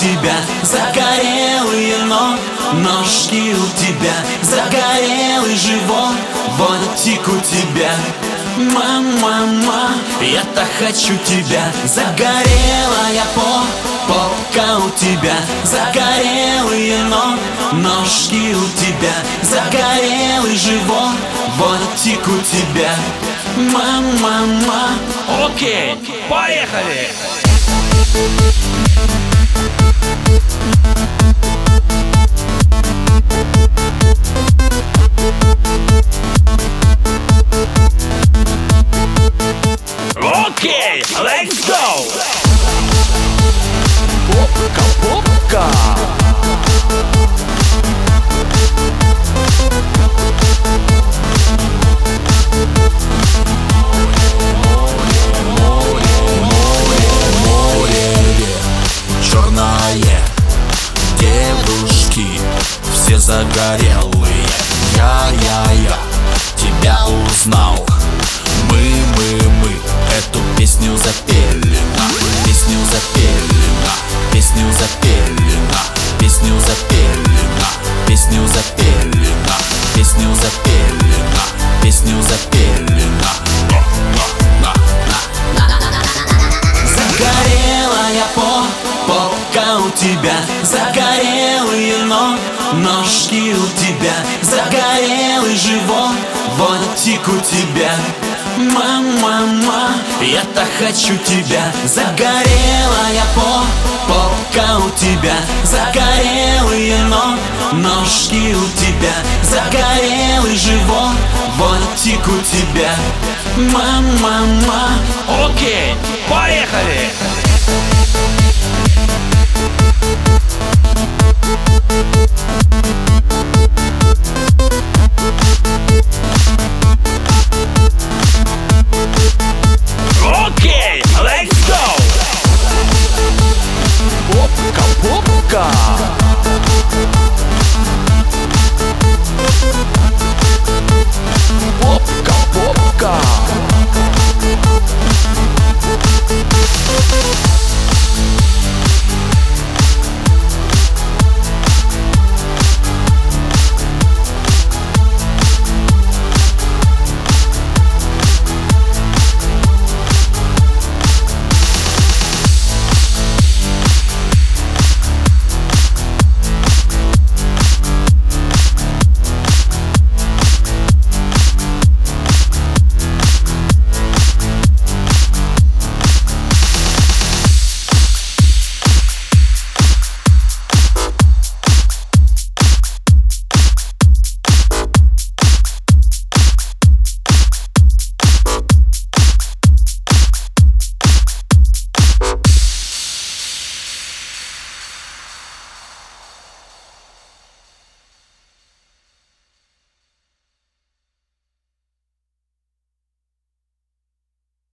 тебя загорелые ножки у тебя, загорелый живот, ботик у тебя. Мама, я так хочу тебя, загорелая попка у тебя, загорелые ножки у тебя, загорелый живот, ботик у тебя. Мама. Окей, поехали! Окей, let's go! Попка, попка. Черное, девушки все загорелые. Я тебя узнал. Мы эту песню запели, песню запели, песню запели, песню запели, песню запели, песню запели, песню запели. Загорелая попка у тебя, загорелые ножки у тебя, загорелый живот, ботик у тебя. Мама, я так хочу тебя, загорелая попка у тебя, загорелые ножки у тебя, загорелый живот, ботик у тебя. Мама. Окей, поехали! Окей, let's go! Попка, попка.